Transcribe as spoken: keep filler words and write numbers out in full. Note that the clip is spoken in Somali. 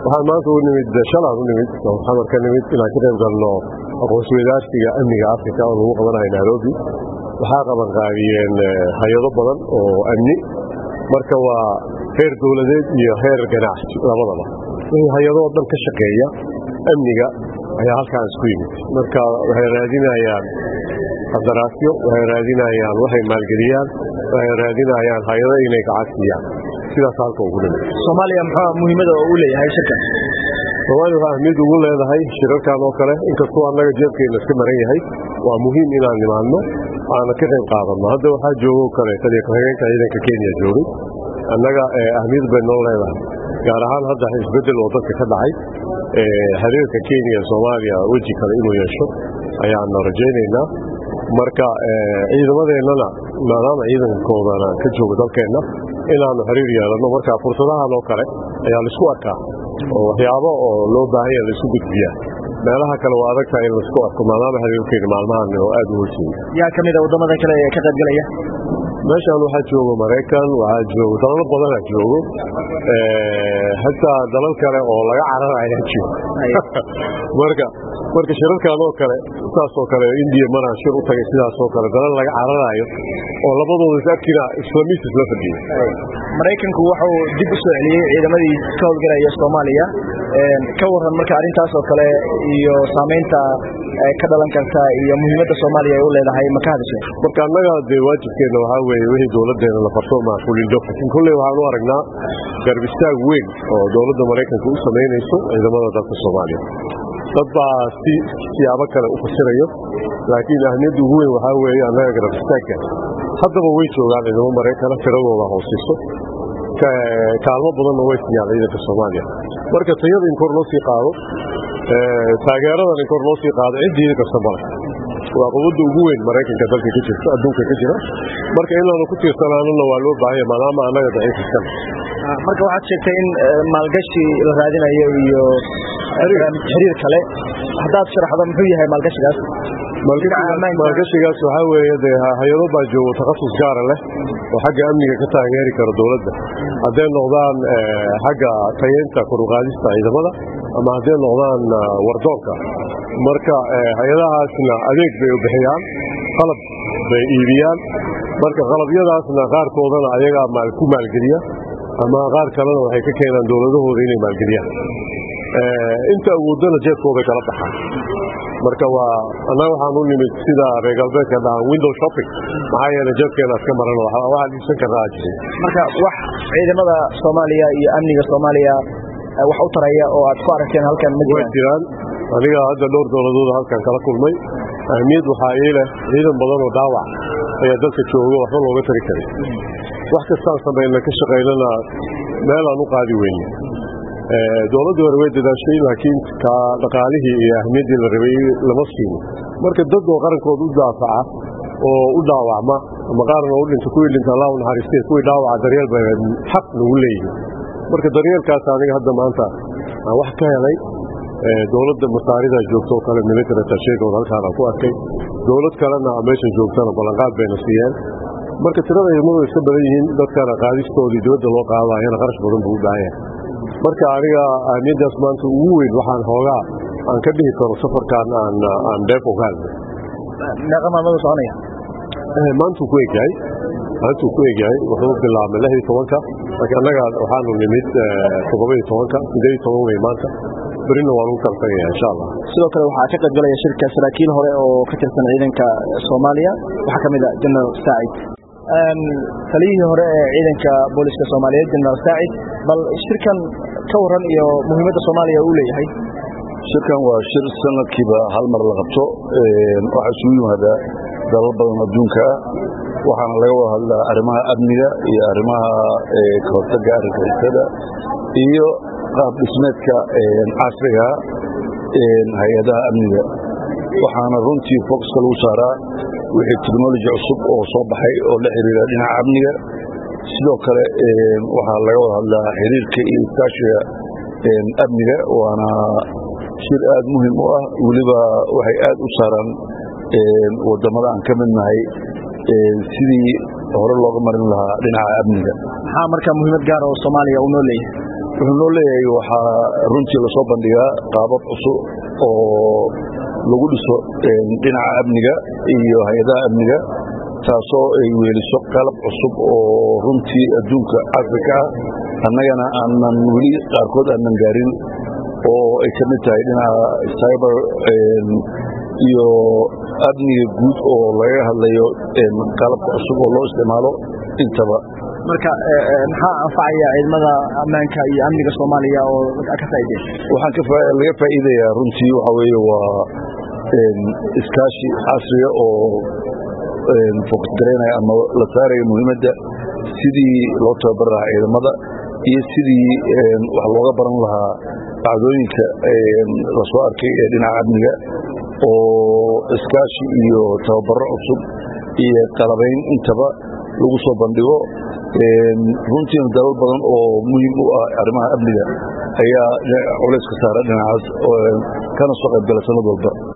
waxaan maanta u nimid shalaan u nimid oo xamar ka nimid inaan ka qayb galno aqoonsiweydaarsiga amniga Afrika oo lagu qabanayo Nairobi waxaa qaban qaabiyeen hay'ado badan oo amni marka waa heer dawladeed iyo heer ganacsi labadaba wixii hay'ado dhan ka shaqeeya amniga ayaa halkaan isku yimid marka waxay raadinayaan qadaraasyo waxay raadinayaan waxay maalgeliyaan waxay raadinayaan hay'ado inay gacansiyaan sidaas halka ugu nimid Soomaaliya maxaa muhiimada u leeyahay shirkan Soomaaliya waxaa mid ugu leedahay shirarkan oo kale inkastoo annaga jeebkeena iska maran yahay waa muhiim inaan nimaadno aan ka qayb qaadano hadda waxaa joogo kale taliya ku-xigeenka ciidanka Kenya joogay annaga ahmiyad bay noo leedahay gaar ahaan hadda isbedel oo dadka ka dhacay xiriirka Kenya iyo Soomaaliya waji kale inuu yeesho ayaan rajaynaynaa marka ciidamadeennana maadaama ciidankoodana ka jooga dalkeena inaanu xiriir yeelano marka fursadahan oo kale ayaa la isku arkaa oo waxyaabo oo loo baahan yahay la isku gudbiyaa meelaha kale waa adag tahay in la isku arko maadaama xiriirkeena maalmahan oo aad u hooseeyay yaa kamid ah wadamada kale ee ka qayb galaya meeshaan waxaa jooga Mareykan waxaa jooga dalal badan oo joogo ee hatta dalal kale oo laga cararayo joogo marka marka shirarkan oo kale taas oo kale India maraan shir u tagay sidaas oo kale dalal laga cararayo oo labadooda saakina islaamiis la fadhiyo Mareykanku wuxuu dib u soo celiyay ciidamadii ka howlgalaya Soomaaliya ee ka waran marka arintaas oo kale iyo saameynta ka dhalan karta iyo muhiimadda Soomaaliya u leedahay ma ka hadashay marka annaga de waajibkeena waxa weeye wixii dawladeena la farto ma fulin doonto kulli waxaan u aragnaa garab istaag weyn oo dawladda Mareykanka u sameynayso ciidamada dalka Soomaaliya dad baa si siyaabo kale u fasirayo laakiin ahmiyadda ugu weyn waxa weeye annaga garab istaagga haddaba way joogaan ciidamada Mareykanka tiradooda hooseyso kaalmo badan oo way siiyaan ciidanka Soomaaliya marka tayada in kor loo sii qaado ee taageerada in kor loo sii qaado cidii ka Soomaaliya waa quwadda ugu weyn Mareykanka dalka ka jirta adduunka ka jira marka in la ku tiirsanaano waa loo baahan yahay maadaama annaga daciifsan marka waxaad sheegtay in maalgashi la raadinayo iyo xiriir kale hadaad sharaxdo muxuu yahay maalgashigaas maalgashigaas waxa weeye de hay'ado baa joogo takhasus gaar ah leh oo xagga amniga ka taageeri kara dawladda haddii noqdaan xagga tayeenta kor u qaadista ciidamada ama haddii noqdaan wardoonka marka hay'adahaasna adeeg bay u bixiyaan qalab bay iibiyaan marka qalabyadaasna qaarkoodana ayaga maal ku maalgeliya ama qaar kalena waxay ka keenaan dawladahooda inay maalgeliyaan inta awoodana jeebkooda kala baxaan marka waa annaga waxaan u nimid sida reer galbeedka dhahan window shopping maxaa yeelay jeebkeena iska maran waxaa dhiibsan karnaa jiray marka wax ciidamada Soomaaliya iyo amniga Soomaaliya wax u taraya oo aad ku aragteen halkan ma jiraan aniga hadda dhowr dawladood halkan kala kulmay ahmiyad waxa ay leh ciidan badan oo dhaawac ayaa dalka jooga wax looga tari karay wax kasta sameeyna ka shaqeynana meel aan u qaadi weyn ee dawladdu way dadaashay laakiin ka dhaqaalihii iyo ahmiyadii la rabay lama siin marka dad oo qarankooda u daafaca oo u dhaawacma ama qaarna u dhinta ku dhinta Allah u naxariistay ku dhaawaca daryeel bay xaq lagu leeyahay marka daryeelkaas aniga hadda maanta wax ka helay dawladda masaarida joogto kale military tasheego halkaan ku arkay dawlad kalena meesha joogtana balanqaad bayna siiyeen marka tirada ciidamadu iska badan yihiin dadkana qaadistoodii dawladda loo qaadayana qarash badan buu u baahan marka aniga ahmiyadaas maanta ugu weyn waxaan hoogaa aan ka dhihi karo safarkan aan aan dheef u galno naqamada soconaya ee maanta ku eegay maanta ku eegay wuxuu bilaabmay lix iyo tobanka laakiin anaga waxaanu nimid toddoba iyo tobanka siddeed iyo toban way maanta برينا وانو كالتايا إن شاء الله. sidoo kale waxa ka qayb galaya shirka saraakiil hore oo ka tirsan ciidanka Soomaaliya waxa kamid ah General Said aan taliyihii hore ee ciidanka booliska Soomaaliyeed General Said bal shirkan ka waran iyo muhiimadda Soomaaliya uu leeyahay shirkan waa shir sanadkiiba hal mar la qabto ee waxa isugu yimaada dalal badan adduunka waxaana laga wada hadlaa arrimaha amniga iyo arrimaha ee ka hortagga argagixisada iyo qaab dhismeedka casriga ee hay'adaha amniga waxaana runtii focus lagu saaraa wixii technology cusub oo soo baxay oo la xiriira dhinaca amniga sidoo kale waxaa laga wada hadlaa xiriirka iyo iskaashiga amniga waana shir aad muhiim u ah waliba waxay aad u saaraan wadamada aan ka midnahay sidii hore looga marin lahaa dhinaca amniga maxaa marka muhiimad gaar ah oo Soomaaliya u leeyahay wuxuu noo leeyahay waxaa runtii lasoo bandhigaa qaabab cusub oo lagu dhiso dhinaca amniga iyo hay-adaha amniga taasoo ay weeliso qalab cusub oo runtii adduunka casriga ah annagana aanan weli qaarkood aanan gaarin oo ay ka mid tahay dhinaca cyber iyo amniga guud oo laga hadlayo qalabka cusub oo loo isticmaalo intaba marka maxaa anfacaya ciidamada ammaanka iyo amniga Soomaaliya oo ka faa'iideeyay waxaan ka laga faa'iideeyaa runtii waxa weeye waa iskaashi casriga oo focus gareynaya ama la saarayo muhiimadda sidii loo tababar lahaa ciidamada iyo sidii wax looga baran lahaa dhacdooyinka la soo arkay ee dhinaca amniga oo iskaashi iyo tababaro cusub iyo qalabayn intaba lagu soo bandhigo runtiina dalal badan oo muhiim u ah arrimaha amniga ayaa culays ka saara dhinacaas kana soo qayb gala sanad walba